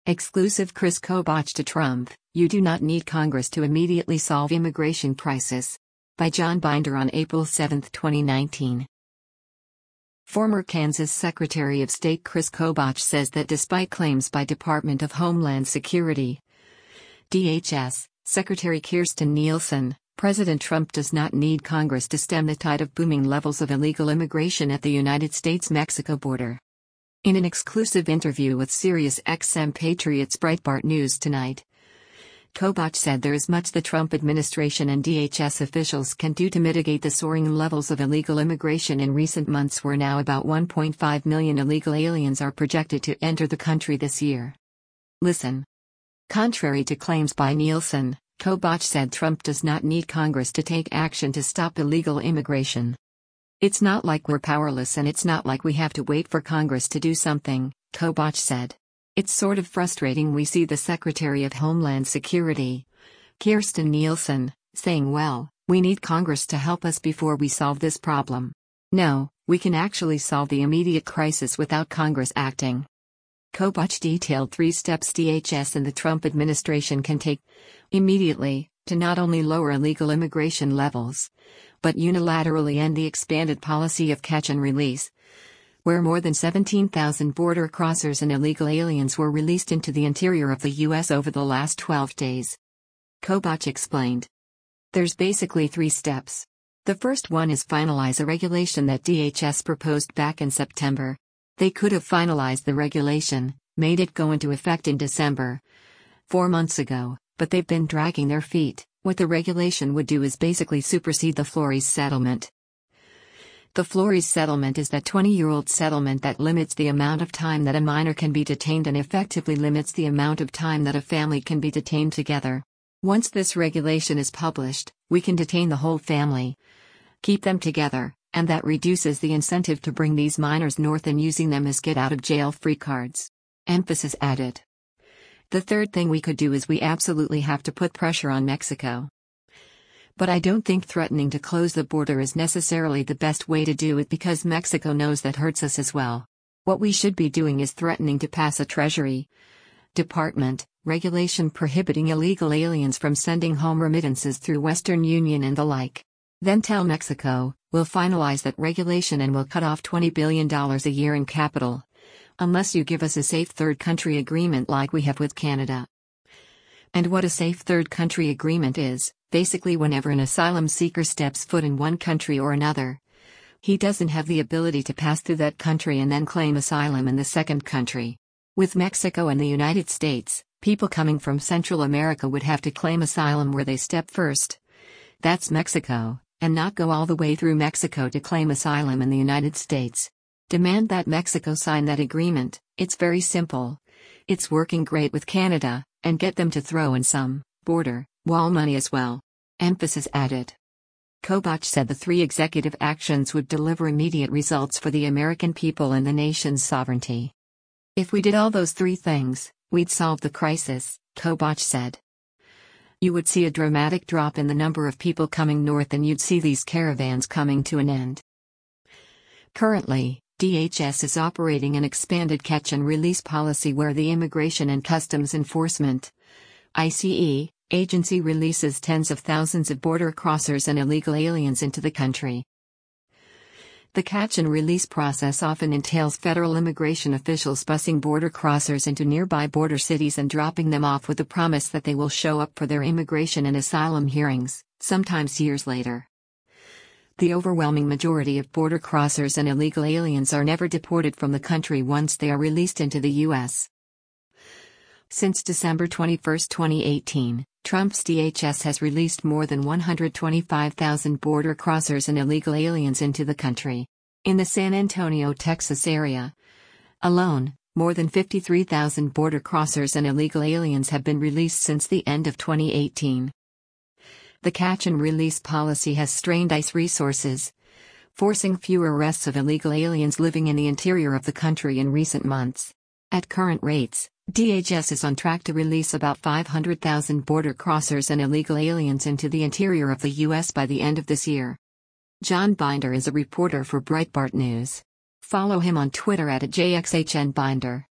Exclusive Chris Kobach to Trump, "You do not need Congress to immediately solve immigration crisis." By John Binder on April 7, 2019. Former Kansas Secretary of State Chris Kobach says that despite claims by Department of Homeland Security, DHS, Secretary Kirstjen Nielsen, President Trump does not need Congress to stem the tide of booming levels of illegal immigration at the United States-Mexico border. In an exclusive interview with SiriusXM Patriots Breitbart News Tonight, Kobach said there is much the Trump administration and DHS officials can do to mitigate the soaring levels of illegal immigration in recent months, where now about 1.5 million illegal aliens are projected to enter the country this year. Listen. Contrary to claims by Nielsen, Kobach said Trump does not need Congress to take action to stop illegal immigration. "It's not like we're powerless, and it's not like we have to wait for Congress to do something," Kobach said. "It's sort of frustrating. We see the Secretary of Homeland Security, Kirstjen Nielsen, saying, 'Well, we need Congress to help us before we solve this problem.' No, we can actually solve the immediate crisis without Congress acting." Kobach detailed 3 steps DHS and the Trump administration can take immediately to not only lower illegal immigration levels, but unilaterally end the expanded policy of catch and release, where more than 17,000 border crossers and illegal aliens were released into the interior of the U.S. over the last 12 days. Kobach explained. "There's basically 3 steps. The first one is finalize a regulation that DHS proposed back in September. They could have finalized the regulation, made it go into effect in December, 4 months ago, but they've been dragging their feet. What the regulation would do is basically supersede the Flores settlement. The Flores settlement is that 20-year-old settlement that limits the amount of time that a minor can be detained and effectively limits the amount of time that a family can be detained together. Once this regulation is published, we can detain the whole family, keep them together, and that reduces the incentive to bring these minors north and using them as get-out-of-jail-free cards." Emphasis added. "The third thing we could do is we absolutely have to put pressure on Mexico. But I don't think threatening to close the border is necessarily the best way to do it, because Mexico knows that hurts us as well. What we should be doing is threatening to pass a Treasury Department regulation prohibiting illegal aliens from sending home remittances through Western Union and the like. Then tell Mexico, we'll finalize that regulation and we'll cut off $20 billion a year in capital, unless you give us a safe third country agreement like we have with Canada." And what a safe third country agreement is, basically whenever an asylum seeker steps foot in one country or another, he doesn't have the ability to pass through that country and then claim asylum in the second country. With Mexico and the United States, people coming from Central America would have to claim asylum where they step first. That's Mexico, and not go all the way through Mexico to claim asylum in the United States. Demand that Mexico sign that agreement. It's very simple. It's working great with Canada, and get them to throw in some border wall money as well." Emphasis added. Kobach said the 3 executive actions would deliver immediate results for the American people and the nation's sovereignty. "If we did all those 3 things, we'd solve the crisis," Kobach said. "You would see a dramatic drop in the number of people coming north, and you'd see these caravans coming to an end." Currently, DHS is operating an expanded catch and release policy where the Immigration and Customs Enforcement (ICE) agency releases tens of thousands of border crossers and illegal aliens into the country. The catch and release process often entails federal immigration officials busing border crossers into nearby border cities and dropping them off with the promise that they will show up for their immigration and asylum hearings, sometimes years later. The overwhelming majority of border crossers and illegal aliens are never deported from the country once they are released into the U.S. Since December 21, 2018, Trump's DHS has released more than 125,000 border crossers and illegal aliens into the country. In the San Antonio, Texas area alone, more than 53,000 border crossers and illegal aliens have been released since the end of 2018. The catch and release policy has strained ICE resources, forcing fewer arrests of illegal aliens living in the interior of the country in recent months. At current rates, DHS is on track to release about 500,000 border crossers and illegal aliens into the interior of the U.S. by the end of this year. John Binder is a reporter for Breitbart News. Follow him on Twitter @JXHNBinder.